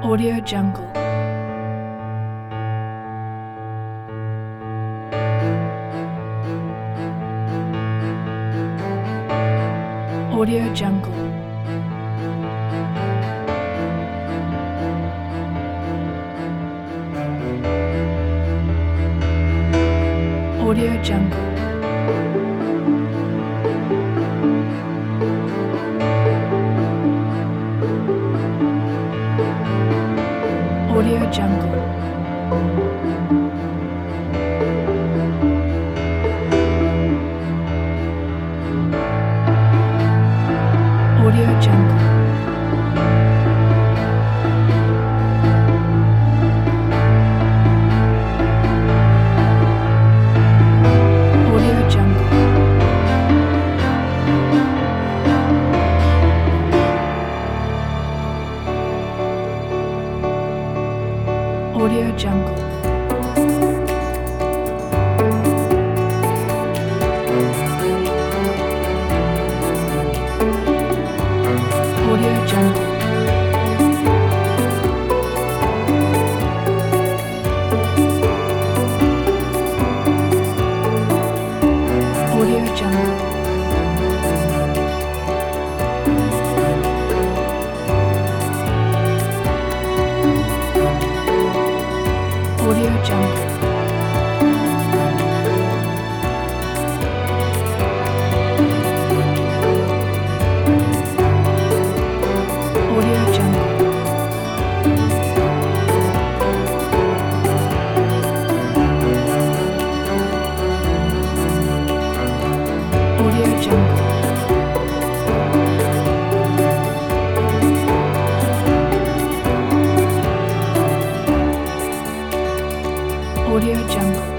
Audio Jungle. Audio Jungle. Audio Jungle. Audio Jungle. Audio Jungle. Audio Jungle. Audio Jungle. Audio Jungle. Audio Jungle. Audio Jungle. Audio Jungle. Audio Jungle. Audio Jungle.